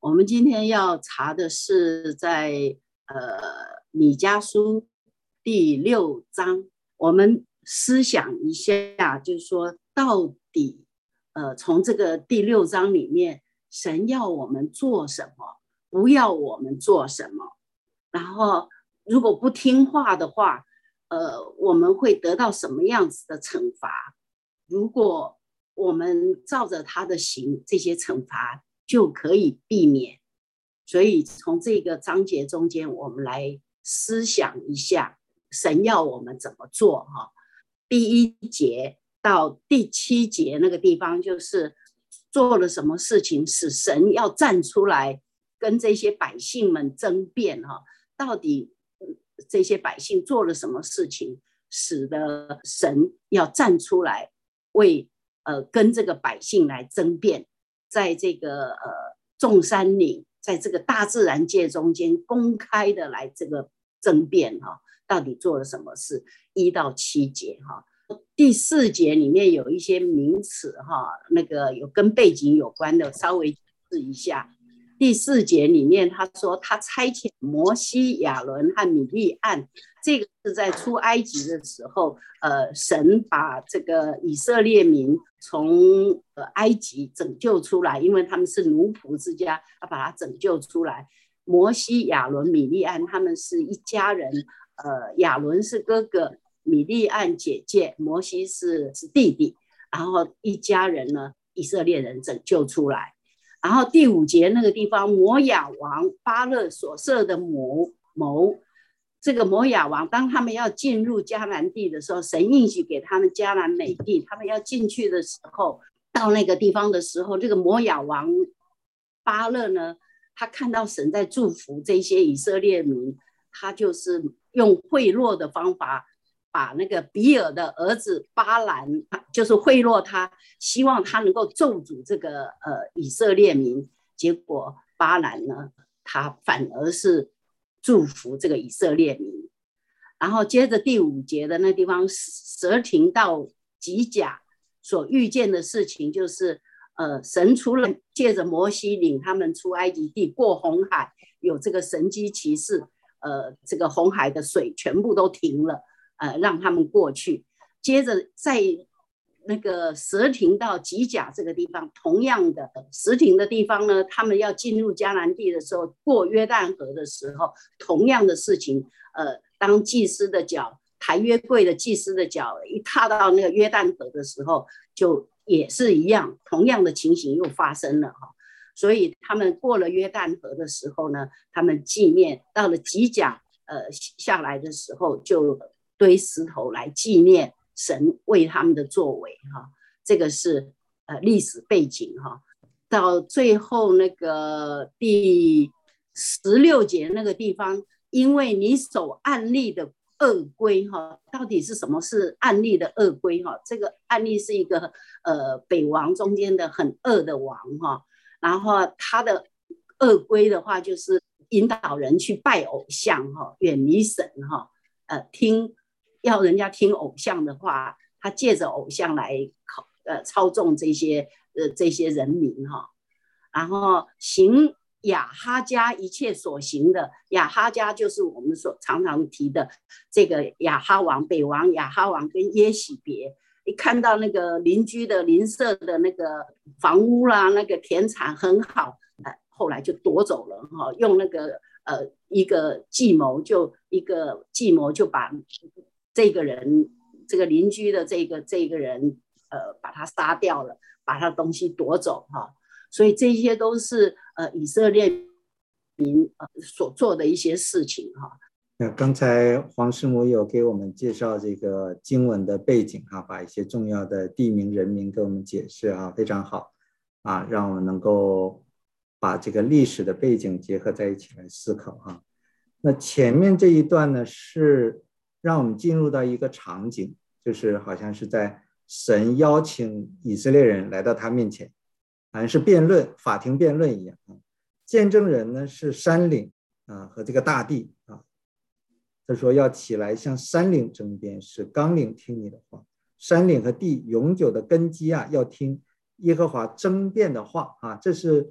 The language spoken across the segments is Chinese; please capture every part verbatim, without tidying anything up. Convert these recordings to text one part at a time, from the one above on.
我们今天要查的是在呃弥迦书第六章，我们思想一下，就是说到底呃从这个第六章里面，神要我们做什么，不要我们做什么，然后如果不听话的话，呃我们会得到什么样子的惩罚？如果我们照着他的行，这些惩罚就可以避免。所以从这个章节中间，我们来思想一下，神要我们怎么做哈？第一节到第七节那个地方，就是做了什么事情，使神要站出来跟这些百姓们争辩哈？到底这些百姓做了什么事情，使得神要站出来为呃跟这个百姓来争辩，在这个呃众山岭。在这个大自然界中间公开的来这个争辩哈，到底做了什么事？一到七节哈，第四节里面有一些名词哈，那个有跟背景有关的，稍微解释一下。第四节里面他说他差遣摩西、亚伦和米利暗，这个是在出埃及的时候，呃，神把这个以色列民从呃埃及拯救出来，因为他们是奴仆之家，他把他拯救出来。摩西、亚伦、米利暗他们是一家人，呃，亚伦是哥哥，米利暗姐姐，摩西是是弟弟，然后一家人呢，以色列人拯救出来。然后第五节那个地方，摩亚王巴勒所设的谋谋，这个摩亚王当他们要进入迦南地的时候，神应许给他们迦南美地，他们要进去的时候，到那个地方的时候，这个摩亚王巴勒呢，他看到神在祝福这些以色列民，他就是用贿赂的方法，把那个比尔的儿子巴兰，就是贿赂他，希望他能够咒诅这个呃以色列民。结果巴兰呢，他反而是祝福这个以色列民。然后接着第五节的那地方，蛇停到吉甲所遇见的事情，就是呃，神除了借着摩西领他们出埃及地，过红海，有这个神迹奇事，呃，这个红海的水全部都停了。呃，让他们过去。接着在那个蛇亭到吉甲这个地方，同样的石亭的地方呢，他们要进入迦南地的时候，过约旦河的时候，同样的事情，呃，当祭司的脚抬约柜的祭司的脚一踏到那个约旦河的时候，就也是一样，同样的情形又发生了哈。所以他们过了约旦河的时候呢，他们纪念到了吉甲，呃，下来的时候就堆石头来纪念神为他们的作为哈，这个是呃历史背景哈。到最后那个第十六节那个地方，因为你守暗例的恶规哈，到底是什么是暗例的恶规哈？这个暗例是一个呃北王中间的很恶的王哈，然后他的恶规的话就是引导人去拜偶像哈，远离神哈，呃听。要人家听偶像的话，他借着偶像来呃操纵这些呃这些人民哈，然后行亚哈家一切所行的，亚哈家就是我们所常常提的这个亚哈王，北王亚哈王跟耶洗别，一看到那个邻居的邻舍的那个房屋啦，那个田产很好，呃、后来就夺走了哈，用那个呃一个计谋，就一个计谋就把。这个人，这个邻居的这个这个人，呃，把他杀掉了，把他东西夺走哈，所以这些都是呃以色列民呃所做的一些事情哈。 那刚才黄师母有给我们介绍这个经文的背景哈，把一些重要的地名人名给我们解释啊，非常好啊，让我们能够把这个历史的背景结合在一起来思考哈。那前面这一段呢是。让我们进入到一个场景，就是好像是在神邀请以色列人来到他面前，好像是辩论，法庭辩论一样。见证人呢是山岭啊和这个大地啊。他说要起来向山岭争辩，使纲领听你的话。山岭和地永久的根基啊，要听耶和华争辩的话啊。这是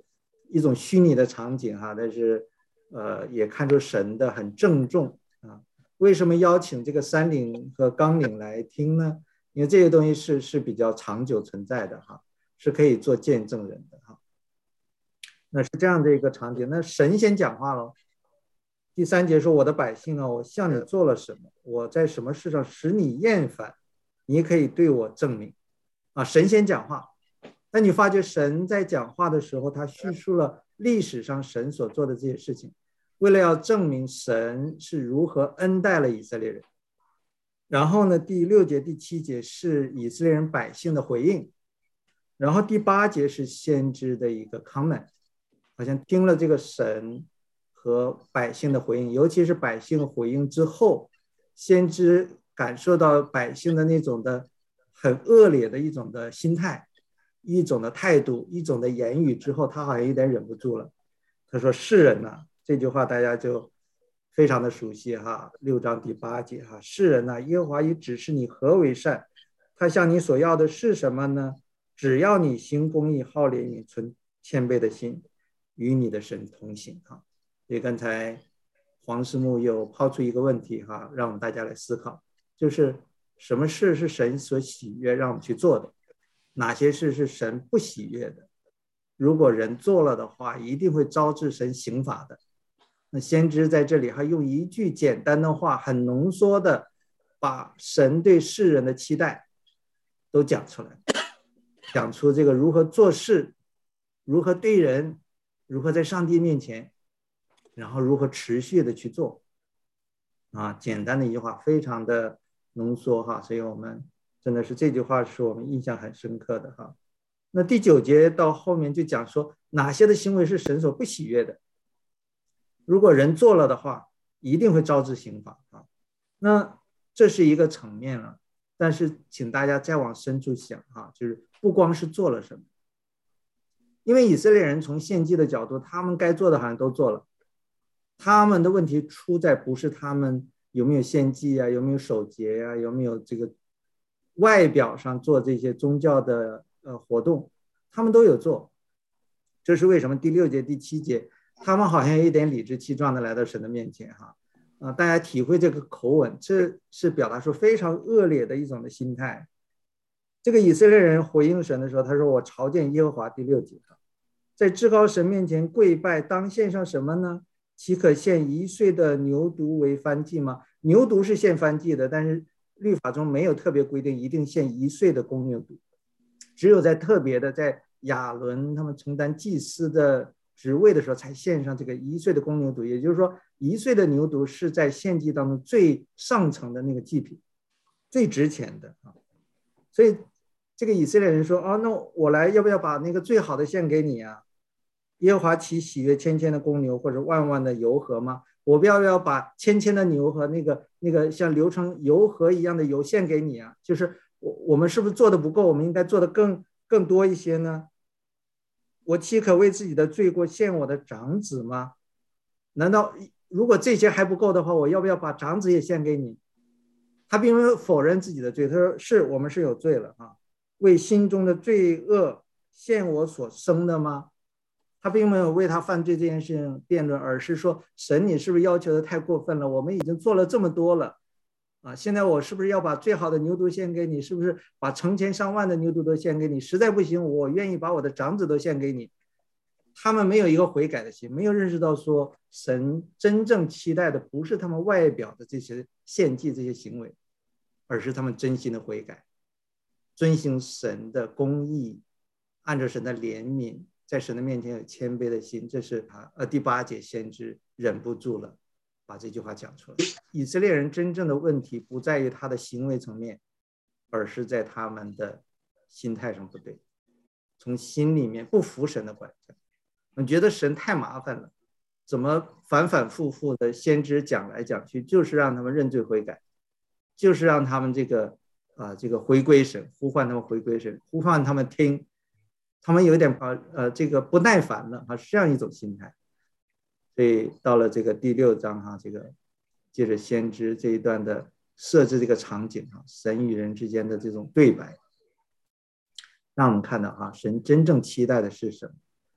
一种虚拟的场景哈，但是呃也看出神的很郑重啊。为什么邀请这个山岭和纲领来听呢？因为这些东西是是比较长久存在的哈，是可以做见证人的哈。那是这样的一个场景，那神先讲话了。第三节说：“我的百姓啊，我向你做了什么？我在什么事上使你厌烦？你可以对我证明。”啊，神先讲话。那你发觉神在讲话的时候，他叙述了历史上神所做的这些事情，为了要证明神是如何恩待了以色列人。然后呢，第六节、第七节是以色列人百姓的回应，然后第八节是先知的一个 comment， 好像听了这个神和百姓的回应，尤其是百姓回应之后，先知感受到百姓的那种的很恶劣的一种的心态，一种的态度，一种的言语之后，他好像有点忍不住了。他说：“世人呐、啊，这句话大家就非常的熟悉哈，六章第八节哈，世人呐、啊，耶和华已指示你何为善，他向你所要的是什么呢？只要你行公义，好怜悯，存谦卑的心，与你的神同行哈。”所以刚才黄师母有抛出一个问题哈，让我们大家来思考，就是什么事是神所喜悦让我们去做的，哪些事是神不喜悦的？如果人做了的话，一定会招致神刑罚的。那先知在这里还用一句简单的话，很浓缩的把神对世人的期待都讲出来，讲出这个如何做事，如何对人，如何在上帝面前，然后如何持续的去做啊，简单的一句话，非常的浓缩哈，所以我们真的是这句话是我们印象很深刻的哈。那第九节到后面就讲说哪些的行为是神所不喜悦的，如果人做了的话，一定会招致刑罚啊。那这是一个层面了，但是请大家再往深处想哈，就是不光是做了什么，因为以色列人从献祭的角度，他们该做的好像都做了，他们的问题出在不是他们有没有献祭啊，有没有守节啊，有没有这个外表上做这些宗教的呃活动，他们都有做。这是为什么第六节第七节他们好像有一点理直气壮的来到神的面前哈啊、呃，大家体会这个口吻，这是表达出非常恶劣的一种的心态。这个以色列人回应神的时候，他说：“我朝见耶和华。”第六节，在至高神面前跪拜，当献上什么呢？岂可献一岁的牛犊为燔祭吗？牛犊是献燔祭的，但是律法中没有特别规定一定献一岁的公牛犊，只有在特别的在亚伦他们承担祭司的职位的时候才献上这个一岁的公牛犊。也就是说，一岁的牛犊是在献祭当中最上层的那个祭品，最值钱的啊。所以这个以色列人说：“哦，那我来，要不要把那个最好的献给你啊？耶和华岂喜悦千千的公牛或者万万的油河吗？我不要不要把千千的牛和那个那个像流成油河一样的油献给你啊？就是我我们是不是做的不够？我们应该做的更更多一些呢？我岂可为自己的罪过献我的长子吗？难道如果这些还不够的话，我要不要把长子也献给你？”他并没有否认自己的罪，他说：“是我们是有罪了啊，为心中的罪恶献我所生的吗？”他并没有为他犯罪这件事情辩论，而是说：“神，你是不是要求的太过分了？我们已经做了这么多了啊，现在我是不是要把最好的牛犊献给你？是不是把成千上万的牛犊都献给你？实在不行，我愿意把我的长子都献给你。”他们没有一个悔改的心，没有认识到说神真正期待的不是他们外表的这些献祭这些行为，而是他们真心的悔改，遵行神的公义，按照神的怜悯，在神的面前有谦卑的心。这是他呃第八节先知忍不住了，把这句话讲出来。以色列人真正的问题不在于他的行为层面，而是在他们的心态上不对，从心里面不服神的管教。我觉得神太麻烦了，怎么反反复复的先知讲来讲去，就是让他们认罪悔改，就是让他们这个啊、呃、这个回归神，呼唤他们回归神，呼唤他们听，他们有点啊呃这个不耐烦了啊，是这样一种心态。所以到了这个第六章哈，这个接着先知这一段的设置这个场景哈，神与人之间的这种对白，让我们看到哈，神真正期待的是什么？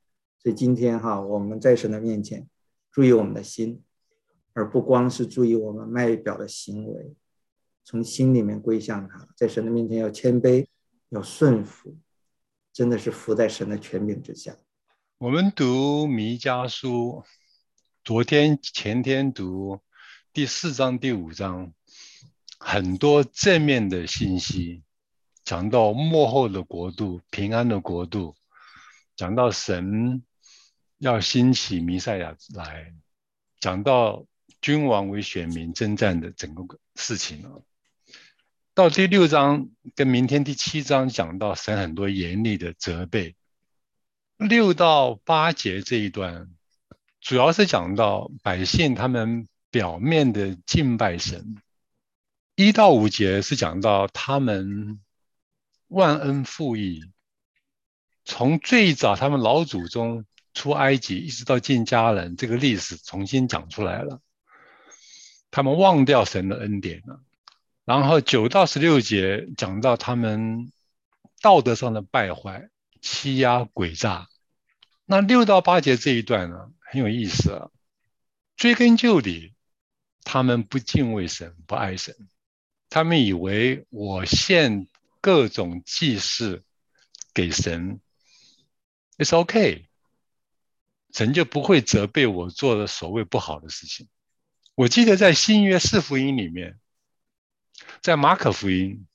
所以今天哈，我们在神的面前注意我们的心，而不光是注意我们外表的行为，从心里面归向他，在神的面前要谦卑，要顺服，真的是服在神的权柄之下。 我们读弥迦书，昨天前天读第四章第五章，很多正面的信息，讲到末后的国度，平安的国度，讲到神要兴起弥赛亚来，讲到君王为选民征战的整个事情。到第六章跟明天第七章讲到神很多严厉的责备。六到八节这一段主要是讲到百姓他们表面的敬拜神，一到五节是讲到他们忘恩负义，从最早他们老祖宗出埃及一直到进迦南，这个历史重新讲出来了，他们忘掉神的恩典了。然后九到十六节讲到他们道德上的败坏，欺压诡诈。那六到八节这一段呢，很有意思啊。追根究底，他们不敬畏神，不爱神，他们以为我献各种祭祀给神 ，it's okay， 神就不会责备我做的所谓不好的事情。我记得在新约四福音里面，在马可福音，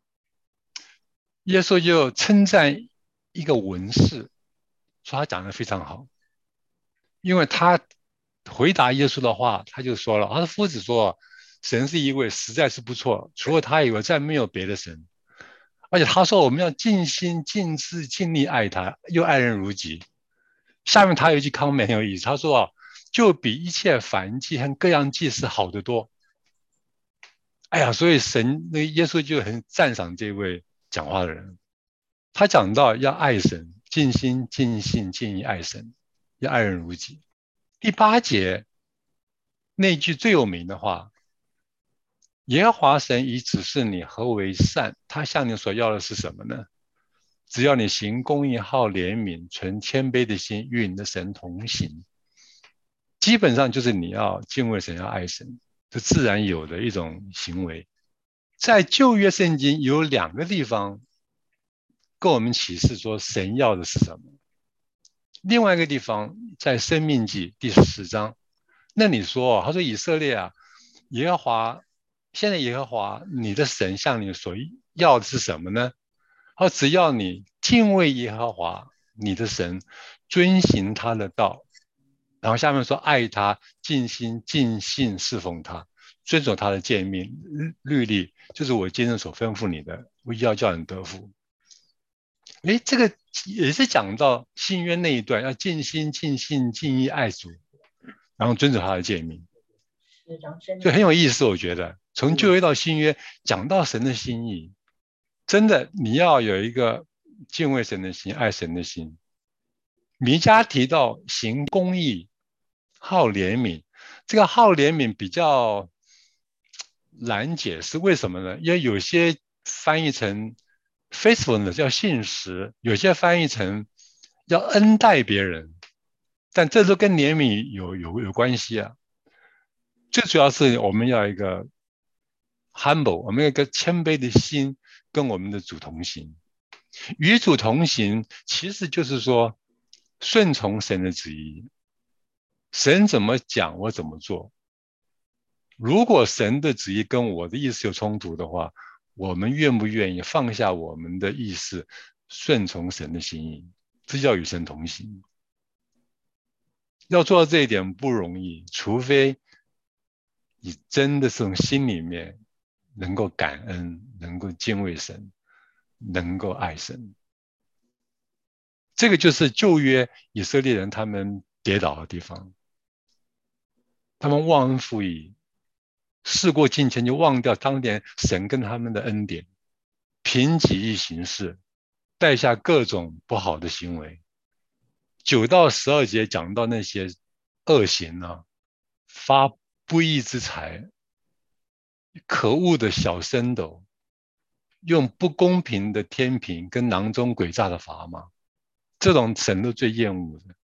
耶稣就称赞一个文士，说他讲得非常好，因为他回答耶稣的话，他就说了，他的夫子说，神是一位实在是不错，除了他以外再没有别的神，而且他说我们要尽心尽智尽力爱他，又爱人如己。下面他有一句 comment 很有意思，他说啊，就比一切燔祭和各样祭是好得多。哎呀，所以神那耶稣就很赞赏这位讲话的人，他讲到要爱神，尽心尽性尽意爱神，要爱人如己。第八节那句最有名的话，耶和华神已指示你何为善，他向你所要的是什么呢？只要你行公义，好怜悯，存谦卑的心，与你的神同行。基本上就是你要敬畏神，要爱神，这自然有的一种行为。在旧约圣经有两个地方跟我们启示说神要的是什么，另外一个地方在申命记第十章，那你说，他说以色列啊，耶和华现在耶和华你的神向你所要的是什么呢？他说只要你敬畏耶和华你的神，遵行他的道，然后下面说爱他，尽心尽性侍奉他，遵守他的诫命律例，就是我今日所吩咐你的，我要叫你得福。诶，这个也是讲到新约那一段，要尽心尽性尽意爱主，然后遵守他的诫命，就很有意思。我觉得从旧约到新约讲到神的心意，真的你要有一个敬畏神的心，爱神的心。弥迦提到行公义，好怜悯，这个好怜悯比较难解释，为什么呢？因为有些翻译成 faithfulness 要信实，有些翻译成要恩待别人，但这都跟怜悯有有有关系啊。最主要是我们要一个 humble， 我们要一个谦卑的心，跟我们的主同行。与主同行其实就是说顺从神的旨意，神怎么讲我怎么做。如果神的旨意跟我的意思有冲突的话，我们愿不愿意放下我们的意思，顺从神的心意，这叫与神同行。要做到这一点不容易，除非你真的是从心里面能够感恩，能够敬畏神，能够爱神。这个就是旧约以色列人他们跌倒的地方，他们忘恩负义，事过境迁就忘掉当年神跟他们的恩典，凭己意行事，带下各种不好的行为。九到十二节讲到那些恶行啊，发不义之财，可恶的小升斗，用不公平的天平跟囊中诡诈的砝码，这种神都最厌恶的。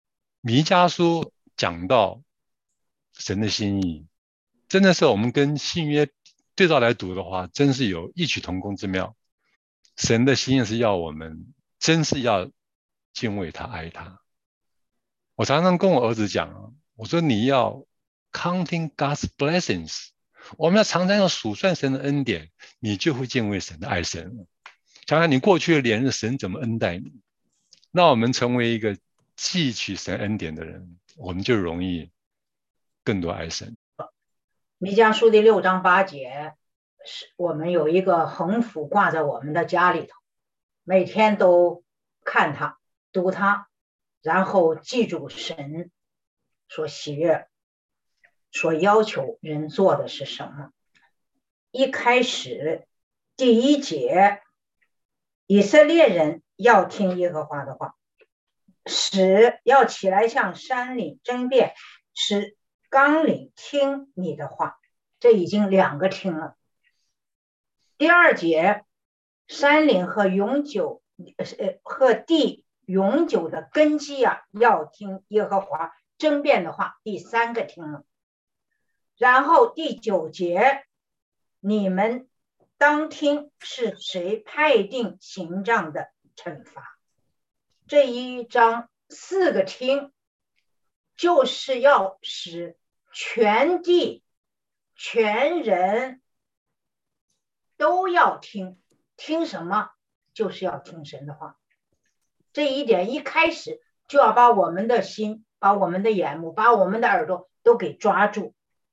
弥迦书讲到神的心意，真的是我们跟新约对照来读的话，真是有异曲同工之妙。神的心意是要我们真是要敬畏他，爱他。我常常跟我儿子讲，我说你要 counting God's blessings， 我们要常常要数算神的恩典，你就会敬畏神的爱神。想想你过去的年日，神怎么恩待你，那我们成为一个汲取神恩典的人，我们就容易更多爱神。 弥迦书第六章八节，是我们有一个横幅挂在我们的家里头，每天都看它读它，然后记住神所喜悦所要求人做的是什么。一开始第一节，以色列人要听耶和华的话，使要起来向山岭争辩，使纲领听你的话，这已经两个听了。第二节，山岭和永久呃和地永久的根基啊，要听耶和华争辩的话，第三个听了。然后第九节，你们当听是谁派定刑杖的惩罚。这一章四个听，就是要使全地全人都要听。听什么？就是要听神的话。这一点一开始就要把我们的心，把我们的眼目，把我们的耳朵都给抓住。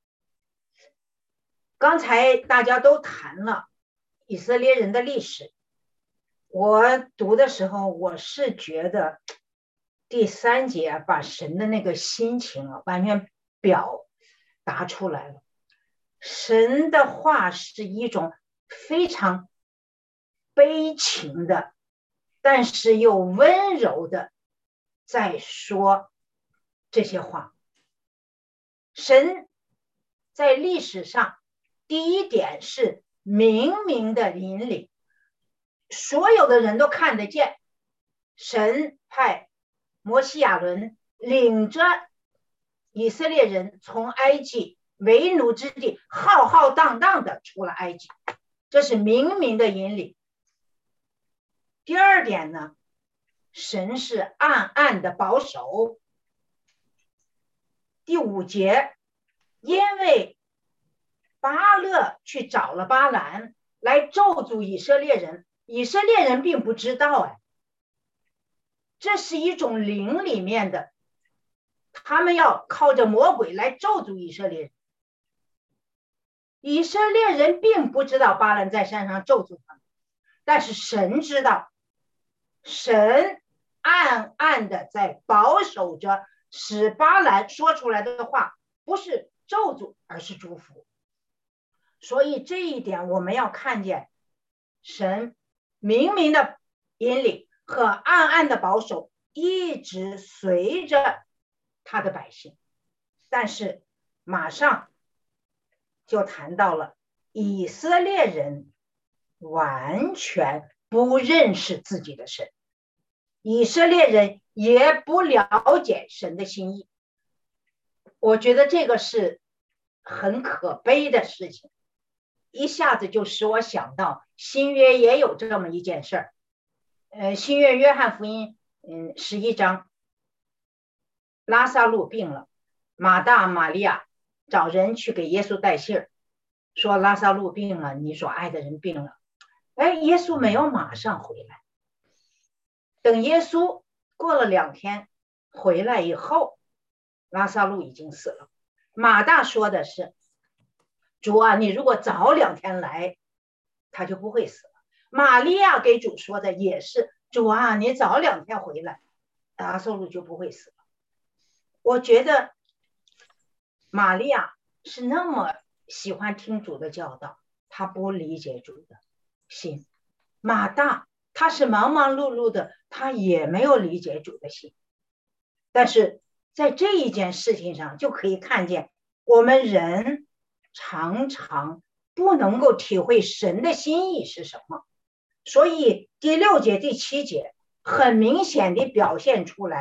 刚才大家都谈了以色列人的历史，我读的时候，我是觉得第三节把神的那个心情啊，完全表达出来了。神的话是一种非常悲情的，但是又温柔的在说这些话。神在历史上第一点是明明的引领，所有的人都看得见，神派摩西亚伦领着以色列人从埃及为奴之地浩浩荡荡的出了埃及，这是明明的引领。第二点呢，神是暗暗的保守。第五节，因为巴勒去找了巴兰来咒诅以色列人，以色列人并不知道，哎，这是一种灵里面的，他们要靠着魔鬼来咒诅以色列人。以色列人并不知道巴兰在山上咒诅他们，但是神知道，神暗暗的在保守着，使巴兰说出来的话不是咒诅，而是祝福。所以这一点我们要看见神明明的引领和暗暗的保守一直随着他的百姓。但是马上就谈到了以色列人完全不认识自己的神，以色列人也不了解神的心意。我觉得这个是很可悲的事情，一下子就使我想到新约也有这么一件事儿。呃，新约约翰福音嗯十一章，拉撒路病了，马大玛利亚找人去给耶稣带信儿，说拉撒路病了，你所爱的人病了。哎，耶稣没有马上回来，等耶稣过了两天回来以后，拉撒路已经死了。马大说的是，主啊，你如果早两天来，他就不会死了。玛利亚给主说的也是，主啊，你早两天回来，拉撒路就不会死了。我觉得玛利亚是那么喜欢听主的教导，他不理解主的心。马大他是忙忙碌碌的，他也没有理解主的心。但是在这一件事情上就可以看见，我们人常常不能够体会神的心意是什么。所以第六节第七节很明显地表现出来，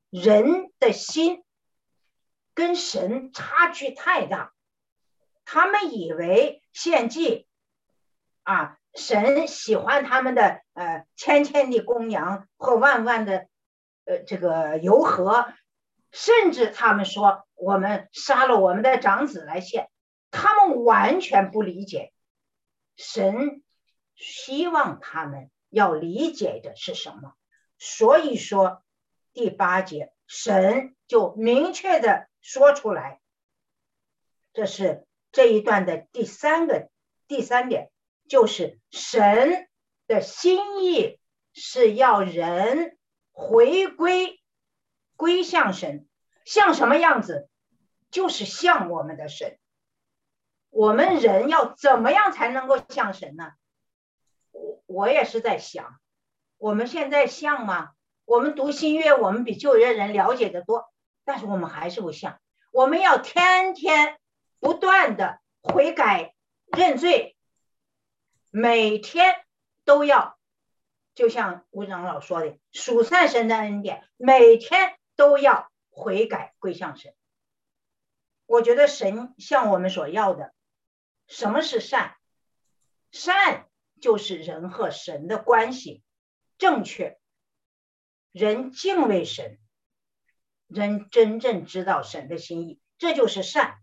人的心跟神差距太大，他们以为献祭啊，神喜欢他们的呃千千的公羊和万万的呃这个油河，甚至他们说我们杀了我们的长子来献，他们完全不理解神希望他们要理解的是什么。所以说第八节神就明确的说出来，这是这一段的第三个第三点，就是神的心意是要人回归归向神，像什么样子？就是像我们的神。我们人要怎么样才能够像神呢？我我也是在想，我们现在像吗？我们读新约，我们比旧约人了解的多，但是我们还是不像。我们要天天不断的悔改认罪，每天都要，就像吴长老说的，数算神的恩典，每天都要悔改归向神。我觉得神向我们所要的，什么是善？善就是人和神的关系正确，人敬畏神，人真正知道神的心意，这就是善。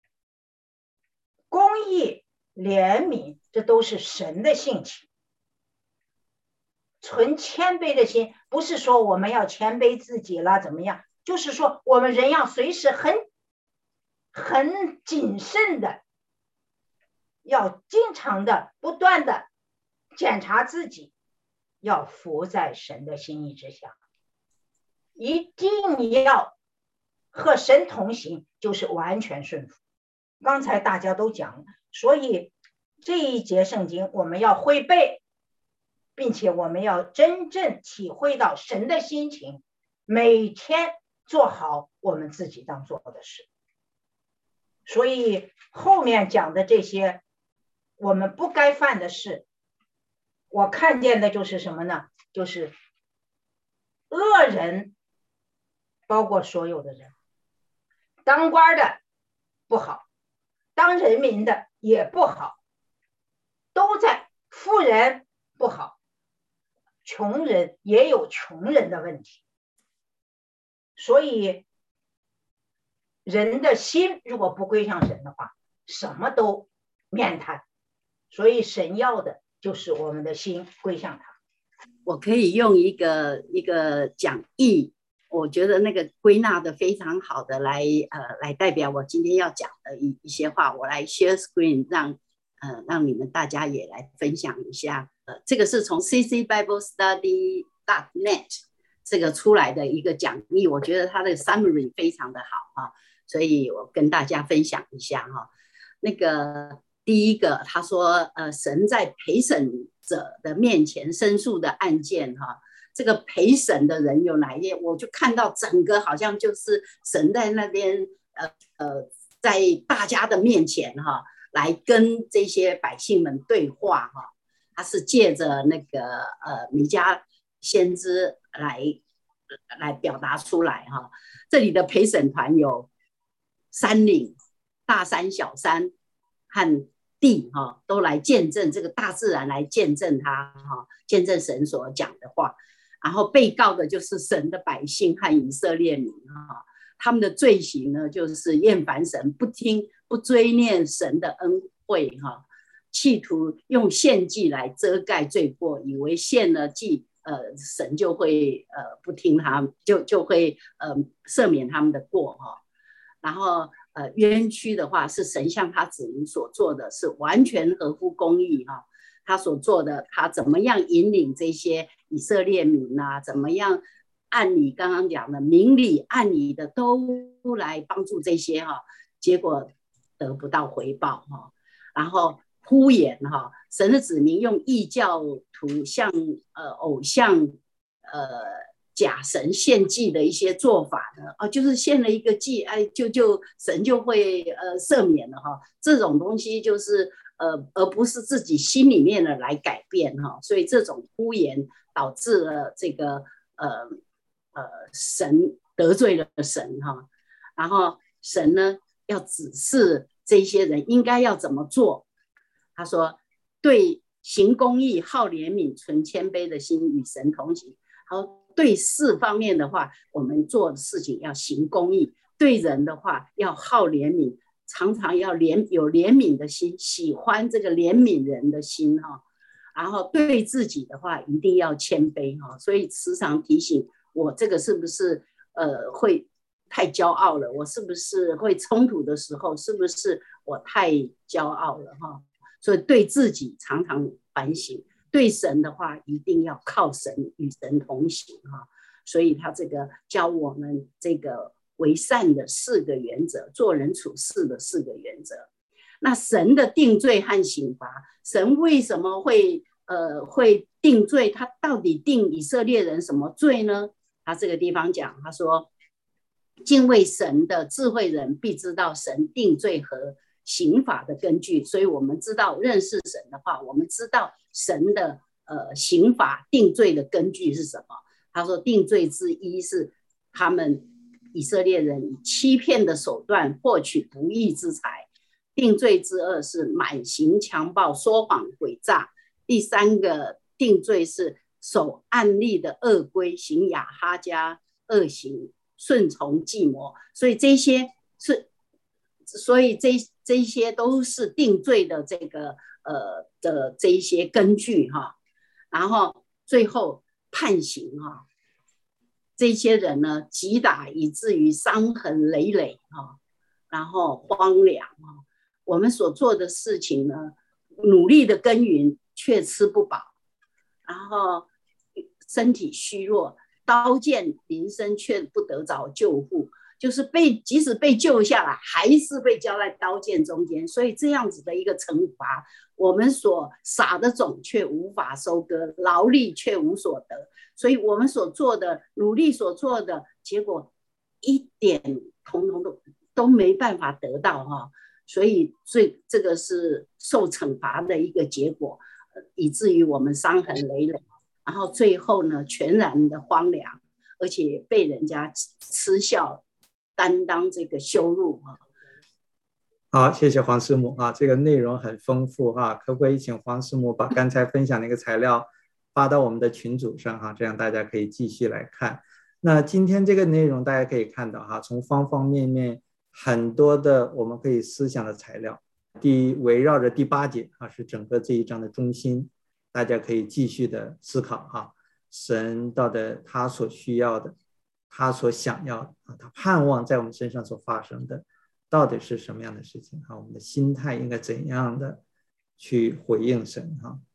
公义、怜悯，这都是神的性情。存谦卑的心，不是说我们要谦卑自己了怎么样，就是说我们人要随时很很谨慎的，要经常的不断的检查自己，要服在神的心意之下，一定要和神同行，就是完全顺服。刚才大家都讲了，所以这一节圣经我们要会背，并且我们要真正体会到神的心情，每天做好我们自己当做的事。所以后面讲的这些我们不该犯的事，我看见的就是什么呢？就是恶人，包括所有的人，当官的不好，当人民的也不好，都在。富人不好，穷人也有穷人的问题。所以人的心如果不归向神的话，什么都面瘫。所以神要的就是我们的心归向他。 我可以用一个一个讲义，我觉得那个归纳的非常好的来呃来代表我今天要讲的一一些话，我来 share screen 让呃让你们大家也来分享一下。呃，这个是从 C C Bible Study dot net 这个出来的一个讲义，我觉得它的 summary 非常的好哈，所以我跟大家分享一下哈。那个第一个，他说呃神在陪审者的面前申诉的案件哈，这个陪审的人有哪一些？我就看到整个好像就是神在那边呃呃在大家的面前哈，来跟这些百姓们对话哈。他是借着那个呃弥迦先知来来表达出来哈。这里的陪审团有山岭、大山、小山和地哈，都来见证这个大自然，来见证他哈，见证神所讲的话。然后被告的就是神的百姓和以色列民哈，他们的罪行呢，就是厌烦神，不听不追念神的恩惠哈，企图用献祭来遮盖罪过，以为献了祭，呃，神就会呃不听他们，就就会呃赦免他们的过哈。然后呃冤屈的话，是神向他子民所做的是完全合乎公义哈。他所做的，他怎么样引领这些以色列民啊？怎么样按理刚刚讲的明理暗理的都来帮助这些哈，结果得不到回报哈。然后敷衍哈，神的子民用异教徒向呃偶像呃假神献祭的一些做法呢，哦，就是献了一个祭，哎，就就神就会呃赦免了哈。这种东西就是呃，而不是自己心里面的来改变哈。所以这种敷衍导致了这个呃呃神得罪了神哈，然后神呢要指示这些人应该要怎么做。他说对行公义、好怜悯、存谦卑的心与神同行。好，对事方面的话，我们做的事情要行公义；对人的话要好怜悯，常常要怜有怜悯的心，喜欢这个怜悯人的心哈。然后对自己的话一定要谦卑哈。所以时常提醒我，这个是不是呃会太骄傲了？我是不是会冲突的时候，是不是我太骄傲了哈？所以对自己常常反省，对神的话一定要靠神，与神同行哈。所以他这个教我们这个为善的四个原则，做人处事的四个原则。那神的定罪和刑罚，神为什么会呃会定罪？他到底定以色列人什么罪呢？他这个地方讲，他说敬畏神的智慧人必知道神定罪和刑法的根据。所以我们知道认识神的话，我们知道神的呃刑法定罪的根据是什么。他说定罪之一是他们以色列人以欺骗的手段获取不义之财，定罪之二是满行强暴、说谎诡诈，第三个定罪是守暗例的恶规，行亚哈家恶行，顺从计谋。所以这些是所以这这些都是定罪的这个呃的这一些根据哈。然后最后判刑哈，这些人呢击打以至于伤痕累累哈，然后荒凉哈。我们所做的事情呢，努力的耕耘却吃不饱，然后身体虚弱，刀剑临身却不得着救护，就是被即使被救下来，还是被交在刀剑中间。所以这样子的一个惩罚，我们所撒的种却无法收割，劳力却无所得。所以我们所做的努力所做的结果，一点通通都都没办法得到哈。所以这这个是受惩罚的一个结果，以至于我们伤痕累累，然后最后呢全然的荒凉，而且被人家嗤笑，担当这个羞辱。 好，谢谢黄师母啊，这个内容很丰富哈，可不可以请黄师母把刚才分享的一个材料发到我们的群组上哈，这样大家可以继续来看。那今天这个内容大家可以看到哈，从方方面面很多的我们可以思想的材料。第围绕着第八节啊，是整个这一章的中心，大家可以继续的思考哈，神到底他所需要的，他所想要的，他盼望在我们身上所发生的到底是什么样的事情哈？我们的心态应该怎样的去回应神哈？